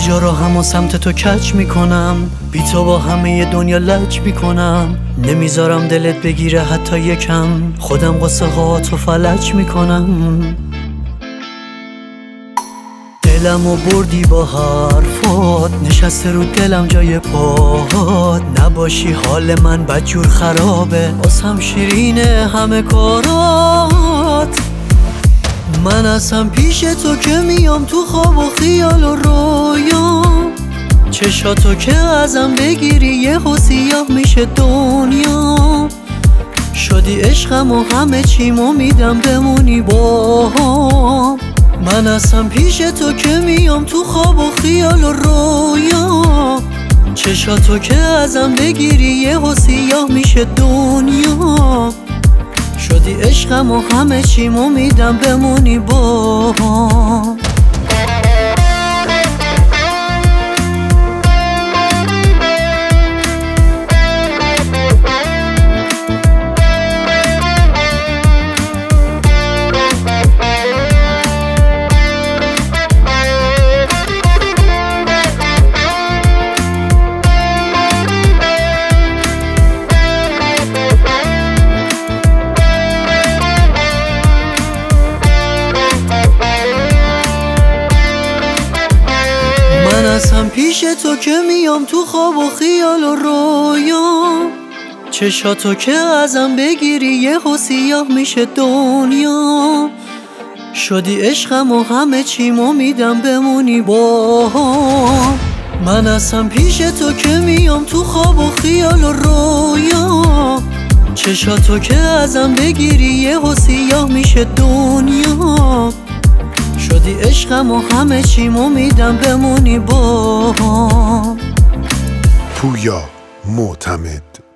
جا رو همون سمت تو کچ میکنم، بی تو با همه دنیا لج میکنم. نمیذارم دلت بگیره حتی یکم، خودم قصه ها تو فلج میکنم. دلمو بردی با حرفات، نشسته رو دلم جای پاهات. نباشی حال من بدجور خرابه، واسم شیرینه همه کارات. من اصلا پیش تو که میام تو خواب و خیال و رویام. چشاتو که ازم بگیری یهو سیاه میشه دنیا. شدی عشقم و همه چیمو میدم بمونی باهام. من اصلا پیش تو که میام تو خواب و خیال و رویام. چشاتو که ازم بگیری یهو سیاه میشه دنیا. شدی عشقم و همه چیمو میدم بمونی باهام. من اصلا پیش تو که میام تو خواب و خیال و رویام. چشاتو که ازم بگیری یهو سیاه میشه دنیا. شدی عشقم و همه چیمو میدم بمونی باهام. من اصلا پیش تو که میام تو خواب و خیال و رویام. چشاتو که ازم بگیری یهو سیاه میشه دنیا. شدی عشقم و همه چیمو میدم بمونی باهام. پویا معتمد.